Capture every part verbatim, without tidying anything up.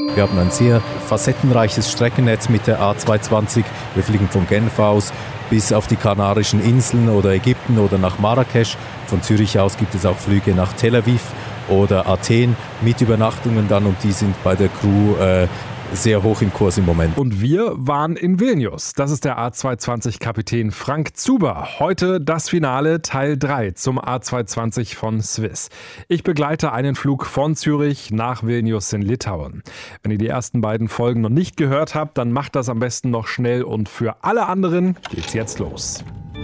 Wir haben ein sehr facettenreiches Streckennetz mit der A zweihundertzwanzig. Wir fliegen von Genf aus bis auf die Kanarischen Inseln oder Ägypten oder nach Marrakesch. Von Zürich aus gibt es auch Flüge nach Tel Aviv oder Athen mit Übernachtungen dann, und die sind bei der Crew äh, sehr hoch im Kurs im Moment. Und wir waren in Vilnius. Das ist der A zweihundertzwanzig-Kapitän Frank Zuber. Heute das Finale, Teil drei zum A zweihundertzwanzig von Swiss. Ich begleite einen Flug von Zürich nach Vilnius in Litauen. Wenn ihr die ersten beiden Folgen noch nicht gehört habt, dann macht das am besten noch schnell, und für alle anderen geht's jetzt los.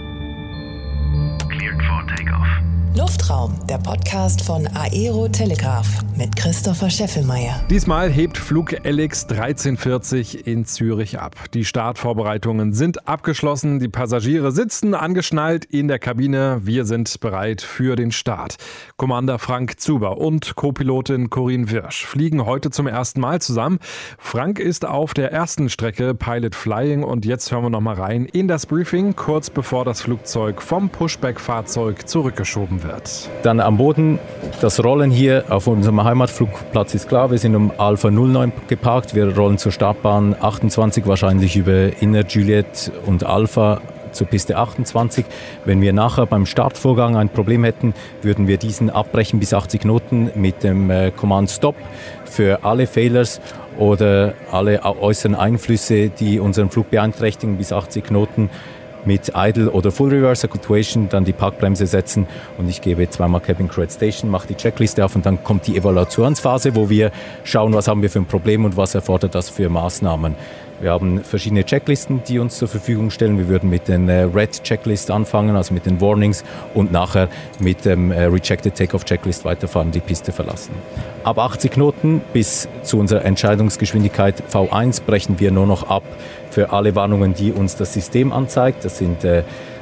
Cleared for takeoff. Luftraum, der Podcast von Aero Telegraph mit Christopher Scheffelmeier. Diesmal hebt Flug L X dreizehn vierzig in Zürich ab. Die Startvorbereitungen sind abgeschlossen, die Passagiere sitzen angeschnallt in der Kabine. Wir sind bereit für den Start. Commander Frank Zuber und Co-Pilotin Corinne Wirsch fliegen heute zum ersten Mal zusammen. Frank ist auf der ersten Strecke Pilot Flying, und jetzt hören wir noch mal rein in das Briefing, kurz bevor das Flugzeug vom Pushback-Fahrzeug zurückgeschoben wird. Dann am Boden, das Rollen hier auf unserem Heimatflugplatz ist klar. Wir sind um Alpha null neun geparkt. Wir rollen zur Startbahn achtundzwanzig, wahrscheinlich über Inner Juliet und Alpha zur Piste achtundzwanzig. Wenn wir nachher beim Startvorgang ein Problem hätten, würden wir diesen abbrechen bis achtzig Knoten mit dem äh, Command Stop für alle Failures oder alle äußeren Einflüsse, die unseren Flug beeinträchtigen, bis achtzig Knoten. Mit Idle oder Full Reverse Actuation dann die Parkbremse setzen, und ich gebe zweimal Cabin Crew at Station, mache die Checkliste auf, und dann kommt die Evaluationsphase, wo wir schauen, was haben wir für ein Problem und was erfordert das für Maßnahmen. Wir haben verschiedene Checklisten, die uns zur Verfügung stellen. Wir würden mit den äh, Red Checklist anfangen, also mit den Warnings, und nachher mit dem äh, Rejected Takeoff Checklist weiterfahren, die Piste verlassen. Ab achtzig Knoten bis zu unserer Entscheidungsgeschwindigkeit V eins brechen wir nur noch ab für alle Warnungen, die uns das System anzeigt. Das sind äh,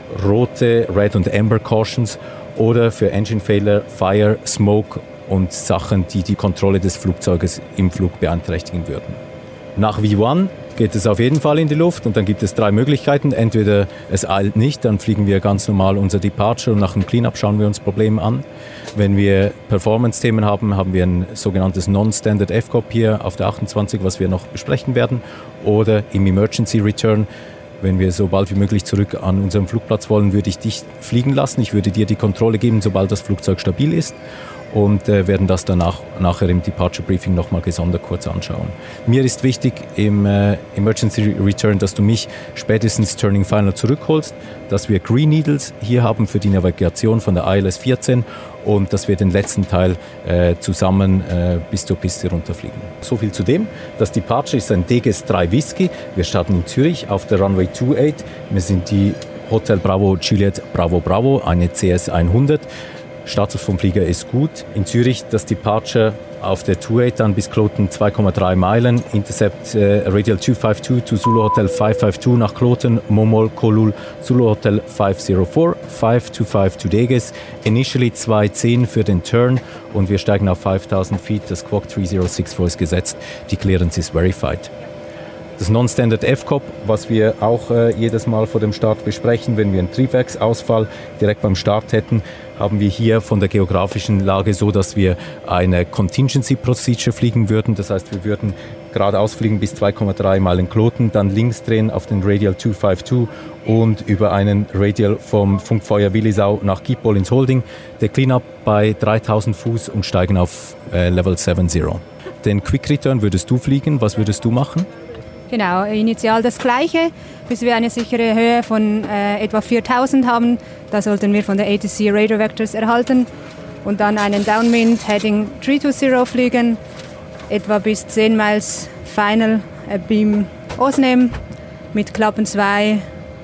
rote Red und Amber Cautions, oder für Engine Failure, Fire, Smoke und Sachen, die die Kontrolle des Flugzeuges im Flug beeinträchtigen würden. Nach V eins geht es auf jeden Fall in die Luft, und dann gibt es drei Möglichkeiten. Entweder es eilt nicht, dann fliegen wir ganz normal unser Departure, und nach dem Cleanup schauen wir uns Probleme an. Wenn wir Performance-Themen haben, haben wir ein sogenanntes Non-Standard F C O P hier auf der achtundzwanzig, was wir noch besprechen werden. Oder im Emergency Return, wenn wir so bald wie möglich zurück an unseren Flugplatz wollen, würde ich dich fliegen lassen. Ich würde dir die Kontrolle geben, sobald das Flugzeug stabil ist, und äh, werden das danach nachher im Departure Briefing nochmal gesondert kurz anschauen. Mir ist wichtig im äh, Emergency Return, dass du mich spätestens Turning Final zurückholst, dass wir Green Needles hier haben für die Navigation von der I L S vierzehn, und dass wir den letzten Teil äh, zusammen äh, bis zur Piste runterfliegen. So viel zu dem. Das Departure ist ein D G S drei Whisky. Wir starten in Zürich auf der Runway achtundzwanzig. Wir sind die Hotel Bravo Juliet Bravo Bravo, eine C S hundert. Status vom Flieger ist gut. In Zürich das Departure auf der achtundzwanzig dann bis Kloten zwei Komma drei Meilen. Intercept äh, Radial zweihundertzweiundfünfzig zu Zulu Hotel fünfhundertzweiundfünfzig nach Kloten, Momol, Kolul, Zulu Hotel fünfhundertvier, fünfhundertfünfzig to Deges. Initially zweihundertzehn für den Turn, und wir steigen auf fünftausend Feet. Das Squawk dreihundertvierundsiebzig ist gesetzt. Die Clearance ist verified. Das Non-Standard F C O P, was wir auch äh, jedes Mal vor dem Start besprechen, wenn wir einen Triebwerksausfall direkt beim Start hätten, haben wir hier von der geografischen Lage so, dass wir eine Contingency Procedure fliegen würden. Das heißt, wir würden geradeaus fliegen bis zwei Komma drei Meilen Kloten, dann links drehen auf den Radial zweihundertfünfzig und über einen Radial vom Funkfeuer Willisau nach Gipol ins Holding. Der Cleanup bei dreitausend Fuß und steigen auf äh, Level siebzig. Den Quick Return würdest du fliegen. Was würdest du machen? Genau, initial das Gleiche, bis wir eine sichere Höhe von äh, etwa viertausend haben. Da sollten wir von der A T C Radar Vectors erhalten, und dann einen Downwind Heading drei zwei null fliegen, etwa bis zehn Miles Final äh, Beam ausnehmen mit Klappen zwei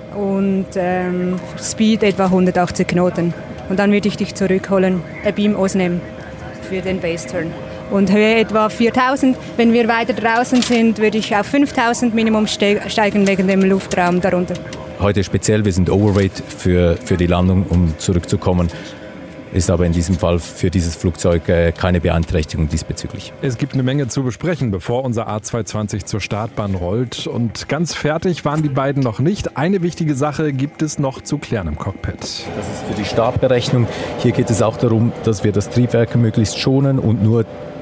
und ähm, Speed etwa hundertachtzig Knoten. Und dann würde ich dich zurückholen, äh, Beam ausnehmen für den Base Turn. Und Höhe etwa viertausend. Wenn wir weiter draußen sind, würde ich auf fünftausend Minimum steigen wegen dem Luftraum darunter. Heute speziell, wir sind Overweight für, für die Landung, um zurückzukommen. Ist aber in diesem Fall für dieses Flugzeug äh, keine Beeinträchtigung diesbezüglich. Es gibt eine Menge zu besprechen, bevor unser A zweihundertzwanzig zur Startbahn rollt. Und ganz fertig waren die beiden noch nicht. Eine wichtige Sache gibt es noch zu klären im Cockpit. Das ist für die Startberechnung. Hier geht es auch darum, dass wir das Triebwerk möglichst schonen und nur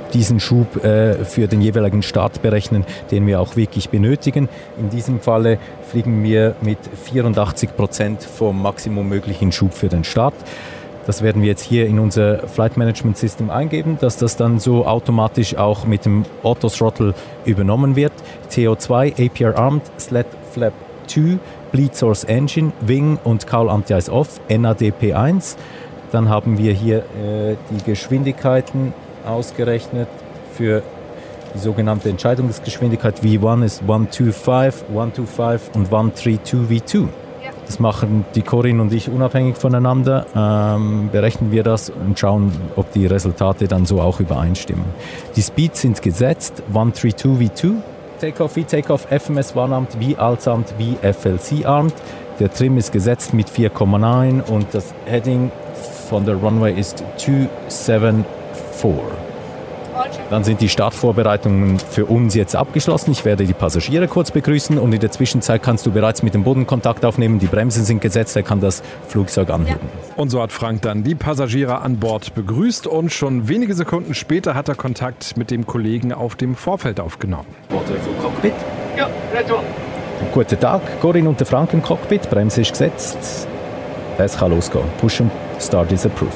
diesen Schub äh, für den jeweiligen Start berechnen, den wir auch wirklich benötigen. In diesem Falle fliegen wir mit vierundachtzig Prozent vom Maximum möglichen Schub für den Start. Das werden wir jetzt hier in unser Flight Management System eingeben, dass das dann so automatisch auch mit dem Auto-Throttle übernommen wird. T O zwei, A P R Armed, Sled Flap zwei, Bleed Source Engine, Wing und Cowl Anti-Ice Off, N A D P eins. Dann haben wir hier äh, die Geschwindigkeiten ausgerechnet für die sogenannte Entscheidungsgeschwindigkeit. V eins ist eins zwei fünf, eins zwei fünf und eins drei zwei V zwei. Das machen die Corinne und ich unabhängig voneinander, ähm, berechnen wir das und schauen, ob die Resultate dann so auch übereinstimmen. Die Speeds sind gesetzt, eins drei zwei V zwei, Takeoff, V-Takeoff, F M S warnarmed, V-Altsarmed, V-F L C-Armed. Der Trim ist gesetzt mit vier Komma neun und das Heading von der Runway ist zwei sieben vier. Dann sind die Startvorbereitungen für uns jetzt abgeschlossen. Ich werde die Passagiere kurz begrüßen und in der Zwischenzeit kannst du bereits mit dem Boden Kontakt aufnehmen. Die Bremsen sind gesetzt, er kann das Flugzeug anheben. Ja. Und so hat Frank dann die Passagiere an Bord begrüßt und schon wenige Sekunden später hat er Kontakt mit dem Kollegen auf dem Vorfeld aufgenommen. Cockpit. Ja, retour. Guten Tag, Corinne und der Frank im Cockpit. Bremse ist gesetzt. Es kann losgehen. Push and Start is approved.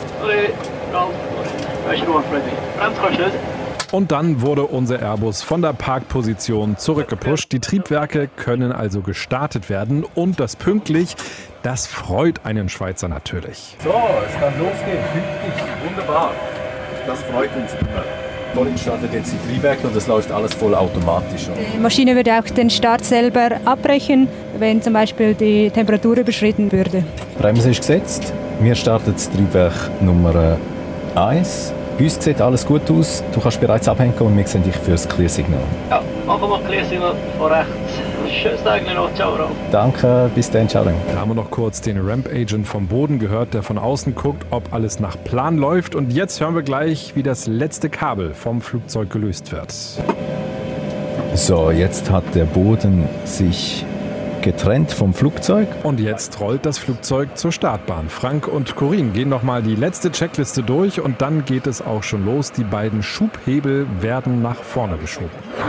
Und dann wurde unser Airbus von der Parkposition zurückgepusht. Die Triebwerke können also gestartet werden und das pünktlich, das freut einen Schweizer natürlich. So, es kann losgehen, pünktlich, wunderbar. Das freut uns immer. Corinne startet jetzt die Triebwerke und das läuft alles voll automatisch. Die Maschine würde auch den Start selber abbrechen, wenn zum Beispiel die Temperatur überschritten würde. Bremse ist gesetzt. Wir starten das Triebwerk Nummer eins. Bei uns sieht alles gut aus. Du kannst bereits abhängen und wir sehen dich für das Clear-Signal. Ja, machen wir Clear-Signal von rechts. Schönes Tag noch. Ciao, Raum. Danke, bis dann. Ciao. Da haben wir noch kurz den Ramp-Agent vom Boden gehört, der von außen guckt, ob alles nach Plan läuft. Und jetzt hören wir gleich, wie das letzte Kabel vom Flugzeug gelöst wird. So, jetzt hat der Boden sich getrennt vom Flugzeug. Und jetzt rollt das Flugzeug zur Startbahn. Frank und Corinne gehen nochmal die letzte Checkliste durch und dann geht es auch schon los. Die beiden Schubhebel werden nach vorne geschoben.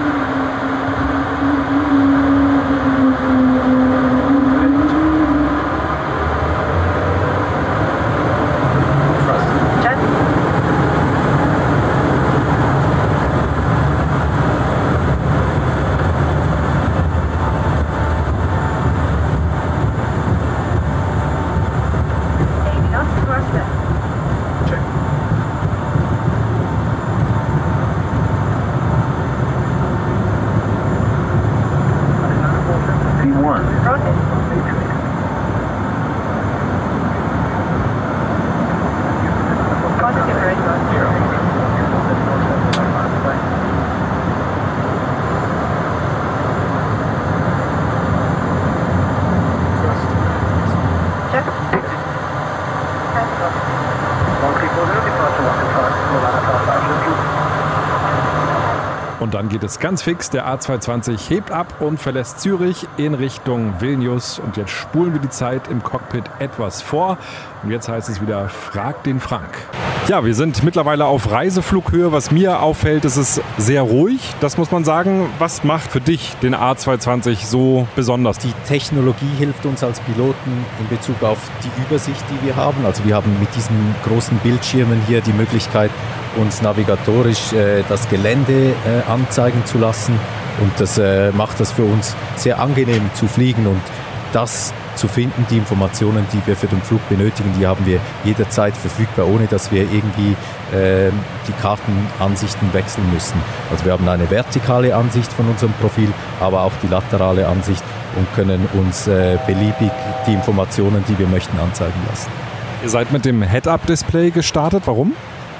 Und dann geht es ganz fix. Der A zweihundertzwanzig hebt ab und verlässt Zürich in Richtung Vilnius. Und jetzt spulen wir die Zeit im Cockpit etwas vor. Und jetzt heißt es wieder, frag den Frank. Ja, wir sind mittlerweile auf Reiseflughöhe. Was mir auffällt, ist es sehr ruhig. Das muss man sagen. Was macht für dich den A zweihundertzwanzig so besonders? Die Technologie hilft uns als Piloten in Bezug auf die Übersicht, die wir haben. Also wir haben mit diesen großen Bildschirmen hier die Möglichkeit, uns navigatorisch äh, das Gelände äh, anzeigen zu lassen. Und das äh, macht das für uns sehr angenehm zu fliegen und das zu finden, die Informationen, die wir für den Flug benötigen, die haben wir jederzeit verfügbar, ohne dass wir irgendwie äh, die Kartenansichten wechseln müssen. Also wir haben eine vertikale Ansicht von unserem Profil, aber auch die laterale Ansicht und können uns äh, beliebig die Informationen, die wir möchten, anzeigen lassen. Ihr seid mit dem Head-Up-Display gestartet. Warum?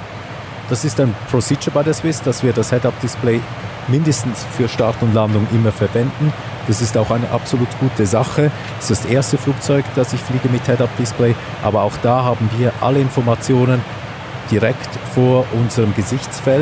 Das ist ein Procedure bei der Swiss, dass wir das Head-Up-Display mindestens für Start und Landung immer verwenden. Das ist auch eine absolut gute Sache. Das ist das erste Flugzeug, das ich fliege mit Head-Up-Display. Aber auch da haben wir alle Informationen direkt vor unserem Gesichtsfeld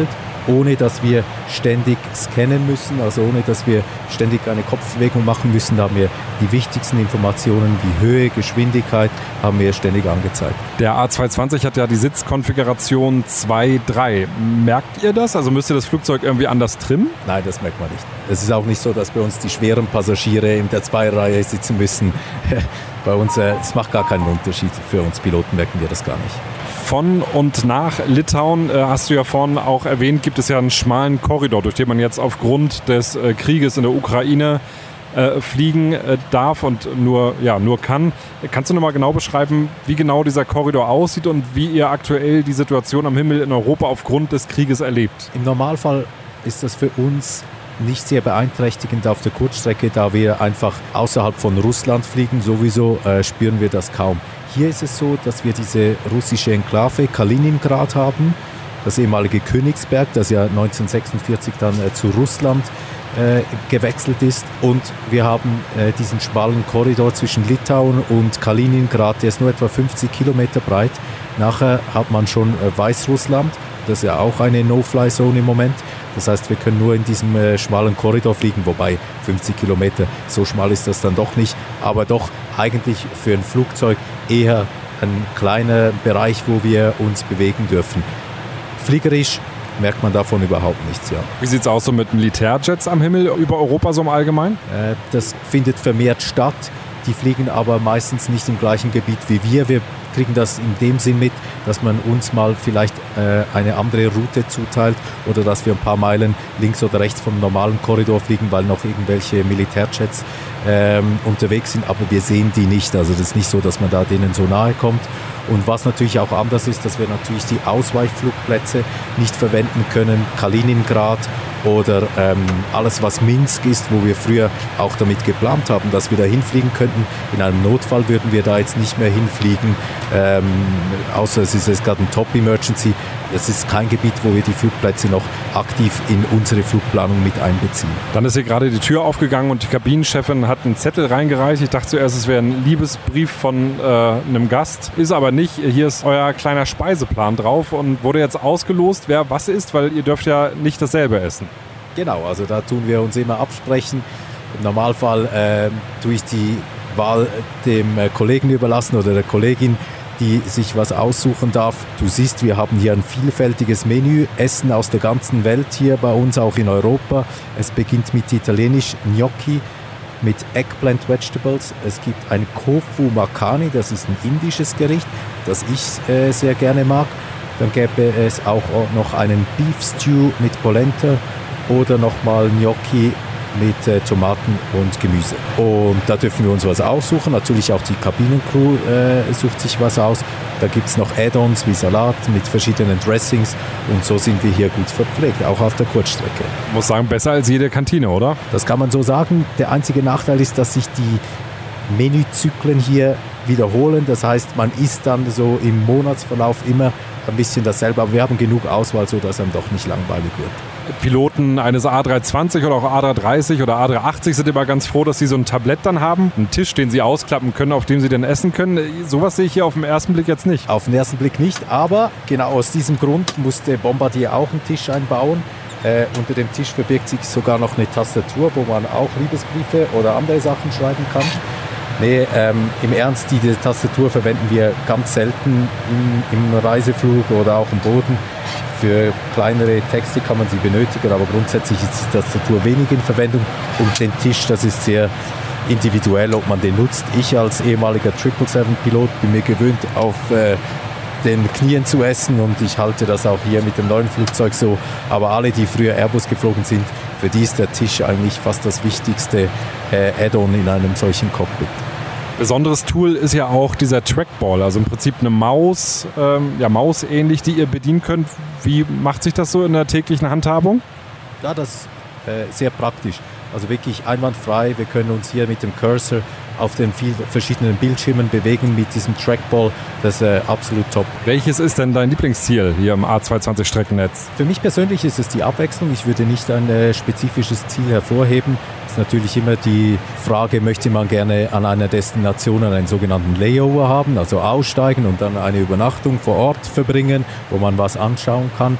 ohne dass wir ständig scannen müssen, also ohne dass wir ständig eine Kopfbewegung machen müssen. Da haben wir die wichtigsten Informationen wie Höhe, Geschwindigkeit, haben wir ständig angezeigt. Der A zwei zwanzig hat ja die Sitzkonfiguration zwei drei. Merkt ihr das? Also müsst ihr das Flugzeug irgendwie anders trimmen? Nein, das merkt man nicht. Es ist auch nicht so, dass bei uns die schweren Passagiere in der Zweierreihe sitzen müssen. Bei uns, es macht gar keinen Unterschied. Für uns Piloten merken wir das gar nicht. Von und nach Litauen, äh, hast du ja vorhin auch erwähnt, gibt es ja einen schmalen Korridor, durch den man jetzt aufgrund des äh, Krieges in der Ukraine äh, fliegen äh, darf und nur, ja, nur kann. Kannst du noch mal genau beschreiben, wie genau dieser Korridor aussieht und wie ihr aktuell die Situation am Himmel in Europa aufgrund des Krieges erlebt? Im Normalfall ist das für uns nicht sehr beeinträchtigend auf der Kurzstrecke, da wir einfach außerhalb von Russland fliegen. Sowieso äh, spüren wir das kaum. Hier ist es so, dass wir diese russische Enklave Kaliningrad haben, das ehemalige Königsberg, das ja neunzehnhundertsechsundvierzig dann äh, zu Russland äh, gewechselt ist. Und wir haben äh, diesen schmalen Korridor zwischen Litauen und Kaliningrad, der ist nur etwa fünfzig Kilometer breit. Nachher hat man schon äh, Weißrussland, das ist ja auch eine No-Fly-Zone im Moment. Das heißt, wir können nur in diesem äh, schmalen Korridor fliegen, wobei fünfzig Kilometer, so schmal ist das dann doch nicht, aber doch eigentlich für ein Flugzeug eher ein kleiner Bereich, wo wir uns bewegen dürfen. Fliegerisch merkt man davon überhaupt nichts, ja. Wie sieht es aus so mit Militärjets am Himmel über Europa so im Allgemeinen? Äh, das findet vermehrt statt. Die fliegen aber meistens nicht im gleichen Gebiet wie wir. Wir kriegen das in dem Sinn mit, dass man uns mal vielleicht äh, eine andere Route zuteilt oder dass wir ein paar Meilen links oder rechts vom normalen Korridor fliegen, weil noch irgendwelche Militärjets ähm, unterwegs sind, aber wir sehen die nicht. Also das ist nicht so, dass man da denen so nahe kommt. Und was natürlich auch anders ist, dass wir natürlich die Ausweichflugplätze nicht verwenden können. Kaliningrad oder ähm, alles, was Minsk ist, wo wir früher auch damit geplant haben, dass wir da hinfliegen könnten. In einem Notfall würden wir da jetzt nicht mehr hinfliegen, ähm, außer es ist jetzt gerade ein Top-Emergency. Es ist kein Gebiet, wo wir die Flugplätze noch aktiv in unsere Flugplanung mit einbeziehen. Dann ist hier gerade die Tür aufgegangen und die Kabinenchefin hat einen Zettel reingereicht. Ich dachte zuerst, es wäre ein Liebesbrief von äh, einem Gast. Ist aber nicht. Hier ist euer kleiner Speiseplan drauf und wurde jetzt ausgelost, wer was isst, weil ihr dürft ja nicht dasselbe essen. Genau, also da tun wir uns immer absprechen. Im Normalfall äh, tue ich die Wahl dem äh, Kollegen überlassen oder der Kollegin, die sich was aussuchen darf. Du siehst, wir haben hier ein vielfältiges Menü, Essen aus der ganzen Welt hier bei uns, auch in Europa. Es beginnt mit italienisch Gnocchi, mit Eggplant Vegetables. Es gibt ein Kofu Makhani, das ist ein indisches Gericht, das ich äh, sehr gerne mag. Dann gäbe es auch noch einen Beef Stew mit Polenta oder nochmal Gnocchi mit äh, Tomaten und Gemüse. Und da dürfen wir uns was aussuchen. Natürlich auch die Kabinencrew äh, sucht sich was aus. Da gibt es noch Add-ons wie Salat mit verschiedenen Dressings. Und so sind wir hier gut verpflegt, auch auf der Kurzstrecke. Ich muss sagen, besser als jede Kantine, oder? Das kann man so sagen. Der einzige Nachteil ist, dass sich die Menüzyklen hier wiederholen. Das heißt, man isst dann so im Monatsverlauf immer ein bisschen dasselbe. Aber wir haben genug Auswahl, sodass einem doch nicht langweilig wird. Piloten eines A drei zwanzig oder auch A drei dreißig oder A drei achtzig sind immer ganz froh, dass sie so ein Tablett dann haben. Einen Tisch, den sie ausklappen können, auf dem sie dann essen können. Sowas sehe ich hier auf den ersten Blick jetzt nicht. Auf den ersten Blick nicht, aber genau aus diesem Grund musste Bombardier auch einen Tisch einbauen. Äh, unter dem Tisch verbirgt sich sogar noch eine Tastatur, wo man auch Liebesbriefe oder andere Sachen schreiben kann. Nee, ähm, im Ernst, diese Tastatur verwenden wir ganz selten im, im Reiseflug oder auch im Boden. Für kleinere Texte kann man sie benötigen, aber grundsätzlich ist die Tastatur wenig in Verwendung. Und den Tisch, das ist sehr individuell, ob man den nutzt. Ich als ehemaliger sieben sieben sieben Pilot bin mir gewöhnt, auf äh, den Knien zu essen und ich halte das auch hier mit dem neuen Flugzeug so. Aber alle, die früher Airbus geflogen sind, für die ist der Tisch eigentlich fast das wichtigste äh, Add-on in einem solchen Cockpit. Besonderes Tool ist ja auch dieser Trackball, also im Prinzip eine Maus, ähm, ja Maus ähnlich, die ihr bedienen könnt. Wie macht sich das so in der täglichen Handhabung? Ja, das ist äh, sehr praktisch. Also wirklich einwandfrei. Wir können uns hier mit dem Cursor auf den vielen verschiedenen Bildschirmen bewegen mit diesem Trackball. Das ist äh, absolut top. Welches ist denn dein Lieblingsziel hier im A zwei zwanzig Streckennetz? Für mich persönlich ist es die Abwechslung. Ich würde nicht ein äh, spezifisches Ziel hervorheben. Es ist natürlich immer die Frage, möchte man gerne an einer Destination einen sogenannten Layover haben, also aussteigen und dann eine Übernachtung vor Ort verbringen, wo man was anschauen kann.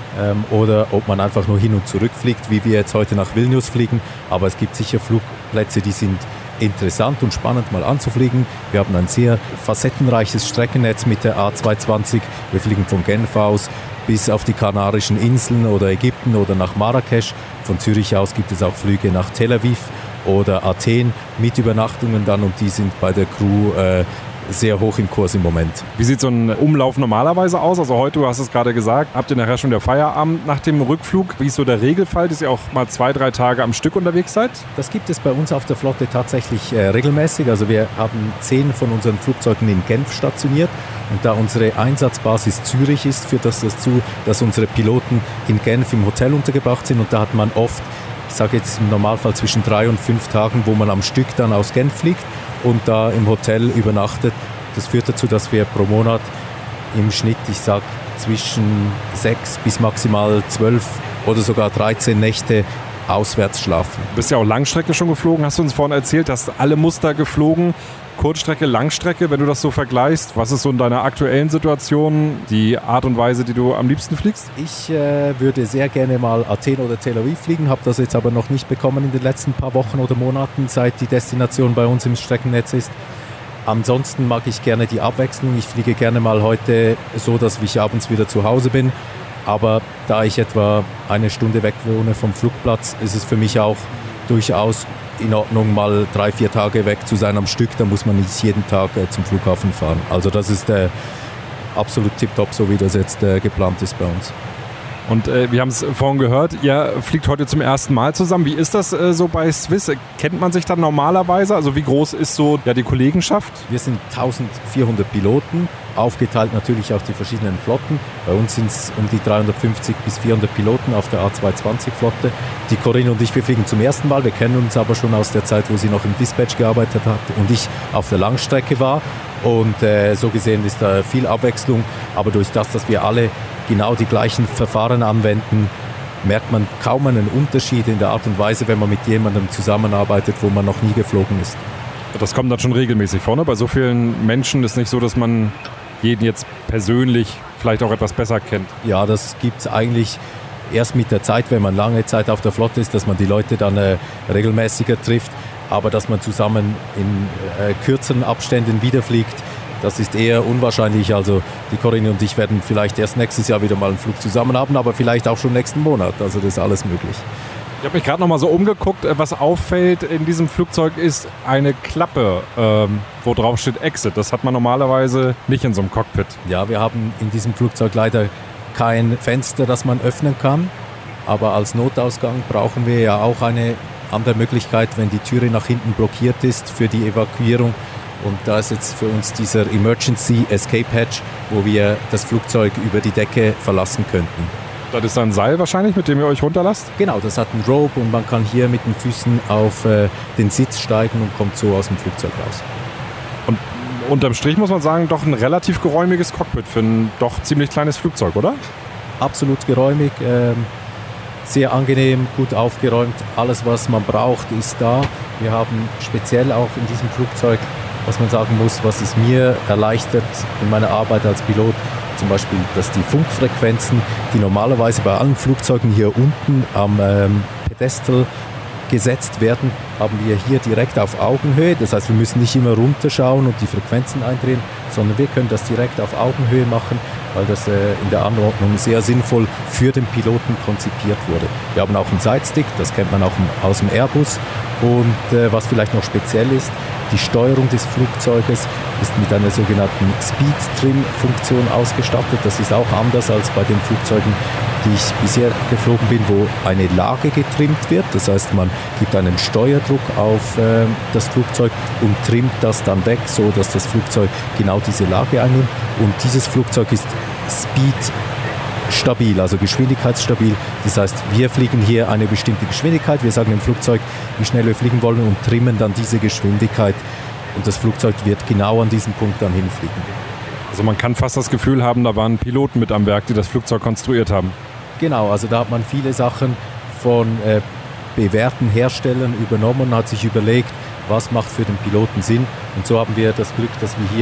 ähm, oder ob man einfach nur hin und zurück fliegt, wie wir jetzt heute nach Vilnius fliegen. Aber es gibt sicher Flugplätze, die sind interessant und spannend mal anzufliegen. Wir haben ein sehr facettenreiches Streckennetz mit der A zweihundertzwanzig. Wir fliegen von Genf aus bis auf die Kanarischen Inseln oder Ägypten oder nach Marrakesch. Von Zürich aus gibt es auch Flüge nach Tel Aviv oder Athen mit Übernachtungen dann, und die sind bei der Crew äh, sehr hoch im Kurs im Moment. Wie sieht so ein Umlauf normalerweise aus? Also heute, du hast es gerade gesagt, habt ihr nachher schon der Feierabend nach dem Rückflug. Wie ist so der Regelfall, dass ihr auch mal zwei, drei Tage am Stück unterwegs seid? Das gibt es bei uns auf der Flotte tatsächlich äh, regelmäßig. Also wir haben zehn von unseren Flugzeugen in Genf stationiert. Und da unsere Einsatzbasis Zürich ist, führt das dazu, dass unsere Piloten in Genf im Hotel untergebracht sind. Und da hat man oft, ich sage jetzt im Normalfall zwischen drei und fünf Tagen, wo man am Stück dann aus Genf fliegt und da im Hotel übernachtet. Das führt dazu, dass wir pro Monat im Schnitt, ich sage, zwischen sechs bis maximal zwölf oder sogar dreizehn Nächte auswärts schlafen. Du bist ja auch Langstrecke schon geflogen, hast du uns vorhin erzählt, hast alle Muster geflogen. Kurzstrecke, Langstrecke, wenn du das so vergleichst, was ist so in deiner aktuellen Situation die Art und Weise, die du am liebsten fliegst? Ich äh, würde sehr gerne mal Athen oder Tel Aviv fliegen, habe das jetzt aber noch nicht bekommen in den letzten paar Wochen oder Monaten, seit die Destination bei uns im Streckennetz ist. Ansonsten mag ich gerne die Abwechslung. Ich fliege gerne mal heute so, dass ich abends wieder zu Hause bin. Aber da ich etwa eine Stunde weg wohne vom Flugplatz, ist es für mich auch durchaus in Ordnung, mal drei, vier Tage weg zu sein am Stück. Da muss man nicht jeden Tag äh, zum Flughafen fahren. Also das ist äh, absolut tipptopp, so wie das jetzt äh, geplant ist bei uns. Und äh, wir haben es vorhin gehört, ihr fliegt heute zum ersten Mal zusammen. Wie ist das äh, so bei Swiss? Kennt man sich dann normalerweise? Also wie groß ist so ja, die Kollegenschaft? Wir sind eintausendvierhundert Piloten, aufgeteilt natürlich auf die verschiedenen Flotten. Bei uns sind es um die dreihundertfünfzig bis vierhundert Piloten auf der A zweihundertzwanzig Flotte. Die Corinne und ich, wir fliegen zum ersten Mal. Wir kennen uns aber schon aus der Zeit, wo sie noch im Dispatch gearbeitet hat und ich auf der Langstrecke war. Und äh, so gesehen ist da viel Abwechslung. Aber durch das, dass wir alle genau die gleichen Verfahren anwenden, merkt man kaum einen Unterschied in der Art und Weise, wenn man mit jemandem zusammenarbeitet, wo man noch nie geflogen ist. Das kommt dann schon regelmäßig vor, ne? Bei so vielen Menschen ist es nicht so, dass man jeden jetzt persönlich vielleicht auch etwas besser kennt. Ja, das gibt es eigentlich erst mit der Zeit, wenn man lange Zeit auf der Flotte ist, dass man die Leute dann äh, regelmäßiger trifft. Aber dass man zusammen in äh, kürzeren Abständen wiederfliegt, das ist eher unwahrscheinlich. Also die Corinne und ich werden vielleicht erst nächstes Jahr wieder mal einen Flug zusammen haben, aber vielleicht auch schon nächsten Monat. Also das ist alles möglich. Ich habe mich gerade noch mal so umgeguckt. Was auffällt in diesem Flugzeug ist eine Klappe, ähm, wo drauf steht Exit. Das hat man normalerweise nicht in so einem Cockpit. Ja, wir haben in diesem Flugzeug leider kein Fenster, das man öffnen kann. Aber als Notausgang brauchen wir ja auch eine andere Möglichkeit, wenn die Türe nach hinten blockiert ist für die Evakuierung. Und da ist jetzt für uns dieser Emergency Escape Hatch, wo wir das Flugzeug über die Decke verlassen könnten. Das ist ein Seil wahrscheinlich, mit dem ihr euch runterlasst? Genau, das hat einen Rope und man kann hier mit den Füßen auf äh, den Sitz steigen und kommt so aus dem Flugzeug raus. Und unterm Strich muss man sagen, doch ein relativ geräumiges Cockpit für ein doch ziemlich kleines Flugzeug, oder? Absolut geräumig, ähm, sehr angenehm, gut aufgeräumt. Alles, was man braucht, ist da. Wir haben speziell auch in diesem Flugzeug, was man sagen muss, was es mir erleichtert in meiner Arbeit als Pilot, zum Beispiel, dass die Funkfrequenzen, die normalerweise bei allen Flugzeugen hier unten am ähm, Pedestal gesetzt werden, haben wir hier direkt auf Augenhöhe. Das heißt, wir müssen nicht immer runterschauen und die Frequenzen eindrehen, sondern wir können das direkt auf Augenhöhe machen, weil das äh, in der Anordnung sehr sinnvoll für den Piloten konzipiert wurde. Wir haben auch einen Sidestick, das kennt man auch aus dem Airbus. Und äh, was vielleicht noch speziell ist, die Steuerung des Flugzeuges ist mit einer sogenannten Speed-Trim-Funktion ausgestattet. Das ist auch anders als bei den Flugzeugen, die ich bisher geflogen bin, wo eine Lage getrimmt wird. Das heißt, man gibt einen Steuerdruck auf äh, das Flugzeug und trimmt das dann weg, so dass das Flugzeug genau diese Lage einnimmt. Und dieses Flugzeug ist Speed stabil, also geschwindigkeitsstabil. Das heißt, wir fliegen hier eine bestimmte Geschwindigkeit, wir sagen dem Flugzeug, wie schnell wir fliegen wollen und trimmen dann diese Geschwindigkeit und das Flugzeug wird genau an diesem Punkt dann hinfliegen. Also man kann fast das Gefühl haben, da waren Piloten mit am Werk, die das Flugzeug konstruiert haben. Genau, also da hat man viele Sachen von äh, bewährten Herstellern übernommen und hat sich überlegt, was macht für den Piloten Sinn. Und so haben wir das Glück, dass wir hier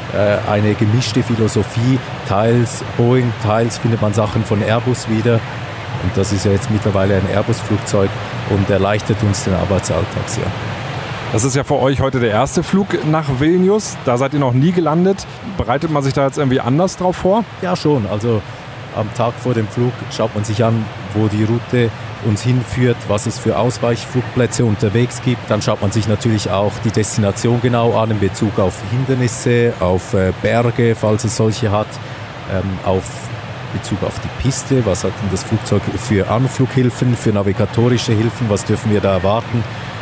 äh, eine gemischte Philosophie. Teils Boeing, teils findet man Sachen von Airbus wieder. Und das ist ja jetzt mittlerweile ein Airbus-Flugzeug und erleichtert uns den Arbeitsalltag sehr. Das ist ja für euch heute der erste Flug nach Vilnius. Da seid ihr noch nie gelandet. Bereitet man sich da jetzt irgendwie anders drauf vor? Ja, schon. Also am Tag vor dem Flug schaut man sich an, wo die Route uns hinführt, was es für Ausweichflugplätze unterwegs gibt. Dann schaut man sich natürlich auch die Destination genau an in Bezug auf Hindernisse, auf äh, Berge, falls es solche hat, ähm, auf Bezug auf die Piste, was hat denn das Flugzeug für Anflughilfen, für navigatorische Hilfen, was dürfen wir da erwarten.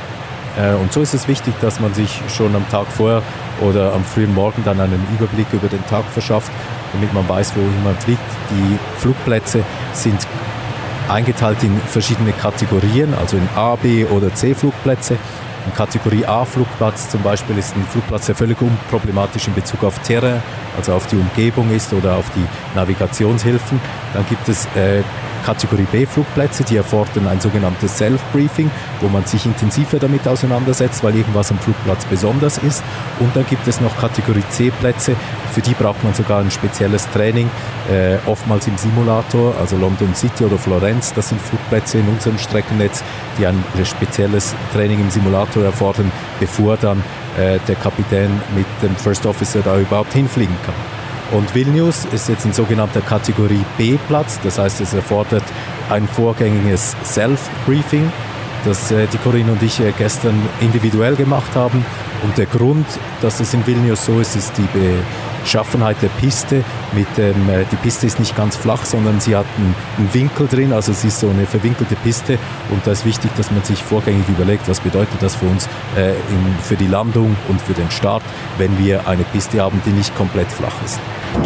Äh, und so ist es wichtig, dass man sich schon am Tag vorher oder am frühen Morgen dann einen Überblick über den Tag verschafft, damit man weiß, wohin man fliegt. Die Flugplätze sind eingeteilt in verschiedene Kategorien, also in A, B oder C Flugplätze. Ein Kategorie A Flugplatz zum Beispiel ist ein Flugplatz, der völlig unproblematisch in Bezug auf Terrain, also auf die Umgebung ist oder auf die Navigationshilfen. Dann gibt es äh, Kategorie B Flugplätze, die erfordern ein sogenanntes Self-Briefing, wo man sich intensiver damit auseinandersetzt, weil irgendwas am Flugplatz besonders ist. Und dann gibt es noch Kategorie C Plätze, für die braucht man sogar ein spezielles Training, äh, oftmals im Simulator, also London City oder Florenz. Das sind Flugplätze in unserem Streckennetz, die ein spezielles Training im Simulator erfordern, bevor dann äh, der Kapitän mit dem First Officer da überhaupt hinfliegen kann. Und Vilnius ist jetzt ein sogenannter Kategorie B-Platz, das heißt, es erfordert ein vorgängiges Self-Briefing, das äh, die Corinne und ich äh, gestern individuell gemacht haben. Und der Grund, dass es in Vilnius so ist, ist die Beschaffenheit der Piste. Mit dem, äh, die Piste ist nicht ganz flach, sondern sie hat einen, einen Winkel drin, also sie ist so eine verwinkelte Piste. Und da ist wichtig, dass man sich vorgängig überlegt, was bedeutet das für uns äh, in, für die Landung und für den Start, wenn wir eine Piste haben, die nicht komplett flach ist.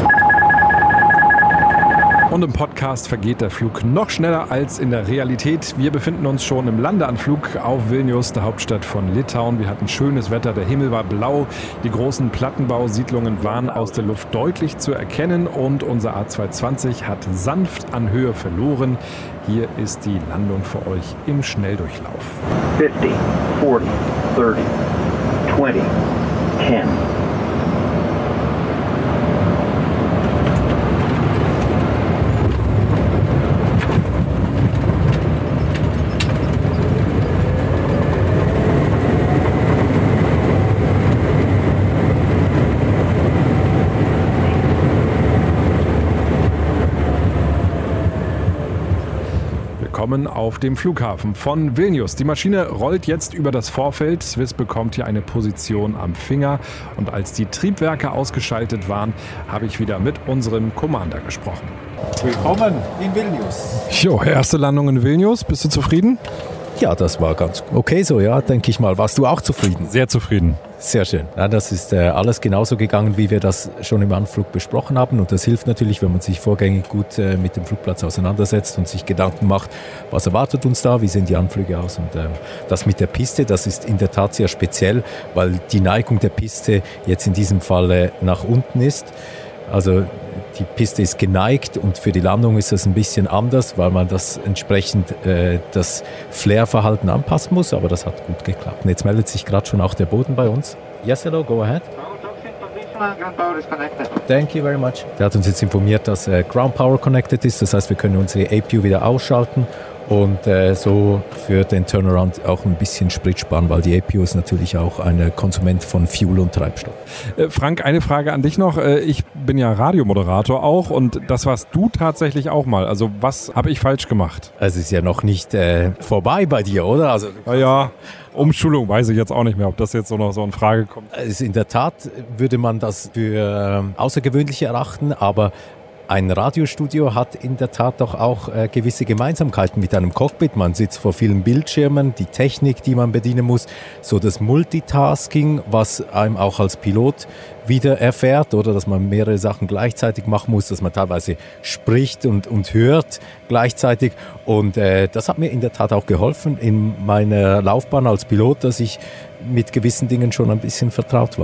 Und im Podcast vergeht der Flug noch schneller als in der Realität. Wir befinden uns schon im Landeanflug auf Vilnius, der Hauptstadt von Litauen. Wir hatten schönes Wetter, der Himmel war blau, die großen Plattenbausiedlungen waren aus der Luft deutlich zu erkennen und unser A zweihundertzwanzig hat sanft an Höhe verloren. Hier ist die Landung für euch im Schnelldurchlauf. fifty, forty, thirty, twenty, ten. Auf dem Flughafen von Vilnius. Die Maschine rollt jetzt über das Vorfeld. Swiss bekommt hier eine Position am Finger. Und als die Triebwerke ausgeschaltet waren, habe ich wieder mit unserem Commander gesprochen. Willkommen in Vilnius. Jo, erste Landung in Vilnius. Bist du zufrieden? Ja, das war ganz okay so, ja, denke ich mal. Warst du auch zufrieden? Sehr zufrieden. Sehr schön. Ja, das ist äh, alles genauso gegangen, wie wir das schon im Anflug besprochen haben. Und das hilft natürlich, wenn man sich vorgängig gut äh, mit dem Flugplatz auseinandersetzt und sich Gedanken macht, was erwartet uns da, wie sehen die Anflüge aus. Und äh, das mit der Piste, das ist in der Tat sehr speziell, weil die Neigung der Piste jetzt in diesem Fall äh, nach unten ist. Also die Piste ist geneigt und für die Landung ist das ein bisschen anders, weil man das entsprechend äh, das Flair-Verhalten anpassen muss, aber das hat gut geklappt. Und jetzt meldet sich gerade schon auch der Boden bei uns. Yes, hello, go ahead. Thank you very much. Der hat uns jetzt informiert, dass äh, Ground Power connected ist, das heißt, wir können unsere A P U wieder ausschalten und äh, so für den Turnaround auch ein bisschen Sprit sparen, weil die A P U ist natürlich auch ein Konsument von Fuel und Treibstoff. Äh, Frank, eine Frage an dich noch. Äh, ich bin ja Radiomoderator auch und das warst du tatsächlich auch mal. Also was habe ich falsch gemacht? Es ist ja noch nicht äh, vorbei bei dir, oder? Also, ja, ja. Umschulung weiß ich jetzt auch nicht mehr, ob das jetzt so noch so in Frage kommt. Also in der Tat würde man das für äh, außergewöhnlich erachten, aber ein Radiostudio hat in der Tat doch auch äh, gewisse Gemeinsamkeiten mit einem Cockpit. Man sitzt vor vielen Bildschirmen, die Technik, die man bedienen muss, so das Multitasking, was einem auch als Pilot wieder erfährt, oder dass man mehrere Sachen gleichzeitig machen muss, dass man teilweise spricht und, und hört gleichzeitig. Und äh, das hat mir in der Tat auch geholfen in meiner Laufbahn als Pilot, dass ich mit gewissen Dingen schon ein bisschen vertraut war.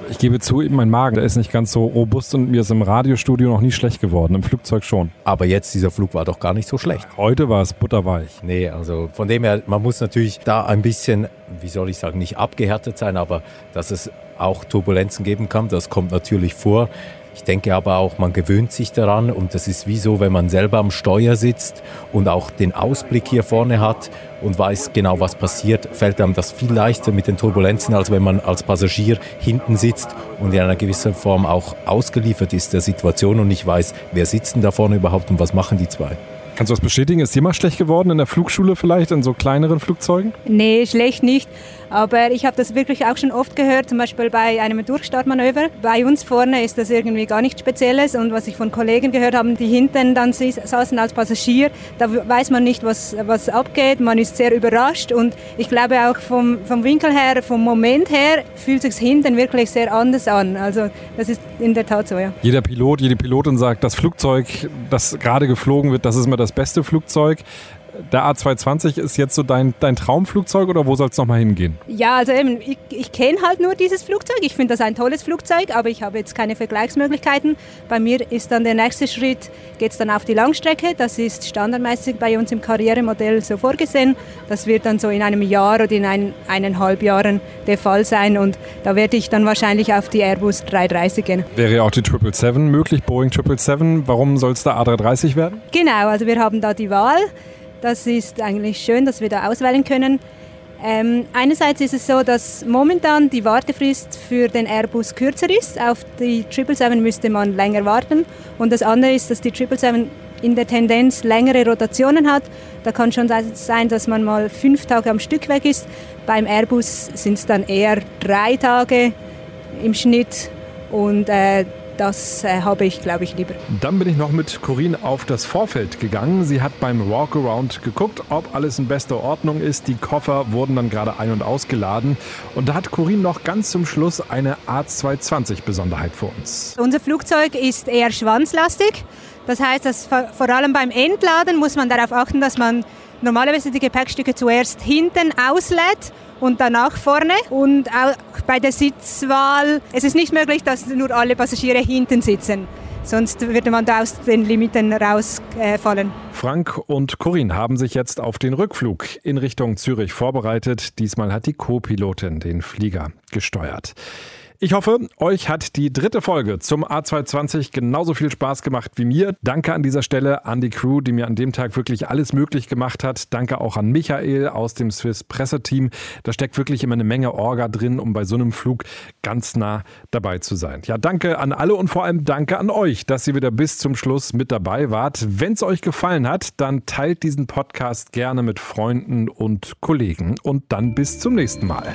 Ich gebe zu, mein Magen, der ist nicht ganz so robust und mir ist im Radiostudio noch nie schlecht geworden, im Flugzeug schon. Aber jetzt, dieser Flug war doch gar nicht so schlecht. Heute war es butterweich. Nee, also von dem her, man muss natürlich da ein bisschen, wie soll ich sagen, nicht abgehärtet sein, aber dass es auch Turbulenzen geben kann, das kommt natürlich vor. Ich denke aber auch, man gewöhnt sich daran und das ist wie so, wenn man selber am Steuer sitzt und auch den Ausblick hier vorne hat und weiß genau, was passiert, fällt einem das viel leichter mit den Turbulenzen, als wenn man als Passagier hinten sitzt und in einer gewissen Form auch ausgeliefert ist der Situation und nicht weiß, wer sitzt denn da vorne überhaupt und was machen die zwei. Kannst du das bestätigen? Ist dir mal schlecht geworden in der Flugschule vielleicht, in so kleineren Flugzeugen? Nee, schlecht nicht. Aber ich habe das wirklich auch schon oft gehört, zum Beispiel bei einem Durchstartmanöver. Bei uns vorne ist das irgendwie gar nichts Spezielles. Und was ich von Kollegen gehört habe, die hinten dann saßen als Passagier, da weiß man nicht, was, was abgeht. Man ist sehr überrascht. Und ich glaube auch vom, vom Winkel her, vom Moment her, fühlt es sich hinten wirklich sehr anders an. Also das ist in der Tat so, ja. Jeder Pilot, jede Pilotin sagt, das Flugzeug, das gerade geflogen wird, das ist immer das beste Flugzeug. Der A zwei zwanzig ist jetzt so dein, dein Traumflugzeug oder wo soll es nochmal hingehen? Ja, also eben, ich, ich kenne halt nur dieses Flugzeug. Ich finde das ein tolles Flugzeug, aber ich habe jetzt keine Vergleichsmöglichkeiten. Bei mir ist dann der nächste Schritt, geht es dann auf die Langstrecke. Das ist standardmäßig bei uns im Karrieremodell so vorgesehen. Das wird dann so in einem Jahr oder in ein, eineinhalb Jahren der Fall sein und da werde ich dann wahrscheinlich auf die Airbus dreihundertdreißig gehen. Wäre ja auch die sieben sieben sieben möglich, Boeing sieben sieben sieben. Warum soll es der A drei dreißig werden? Genau, also wir haben da die Wahl. Das ist eigentlich schön, dass wir da auswählen können. Ähm, einerseits ist es so, dass momentan die Wartefrist für den Airbus kürzer ist. Auf die sieben sieben sieben müsste man länger warten. Und das andere ist, dass die sieben sieben sieben in der Tendenz längere Rotationen hat. Da kann schon sein, dass man mal fünf Tage am Stück weg ist. Beim Airbus sind es dann eher drei Tage im Schnitt. Und äh, Das äh, habe ich, glaube ich, lieber. Dann bin ich noch mit Corinne auf das Vorfeld gegangen. Sie hat beim Walkaround geguckt, ob alles in bester Ordnung ist. Die Koffer wurden dann gerade ein- und ausgeladen. Und da hat Corinne noch ganz zum Schluss eine A zwei zwanzig Besonderheit für uns. Unser Flugzeug ist eher schwanzlastig. Das heißt, dass vor allem beim Entladen muss man darauf achten, dass man normalerweise die Gepäckstücke zuerst hinten auslädt und danach vorne. Und auch bei der Sitzwahl, es ist nicht möglich, dass nur alle Passagiere hinten sitzen. Sonst würde man da aus den Limiten rausfallen. Äh, Frank und Corinne haben sich jetzt auf den Rückflug in Richtung Zürich vorbereitet. Diesmal hat die Co-Pilotin den Flieger gesteuert. Ich hoffe, euch hat die dritte Folge zum A zwei zwanzig genauso viel Spaß gemacht wie mir. Danke an dieser Stelle an die Crew, die mir an dem Tag wirklich alles möglich gemacht hat. Danke auch an Michael aus dem Swiss Presseteam. Da steckt wirklich immer eine Menge Orga drin, um bei so einem Flug ganz nah dabei zu sein. Ja, danke an alle und vor allem danke an euch, dass ihr wieder bis zum Schluss mit dabei wart. Wenn es euch gefallen hat, dann teilt diesen Podcast gerne mit Freunden und Kollegen. Und dann bis zum nächsten Mal.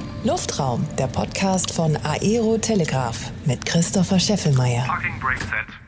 Luftraum, der Podcast von Aero Telegraph mit Christopher Scheffelmeier. Parking brake set.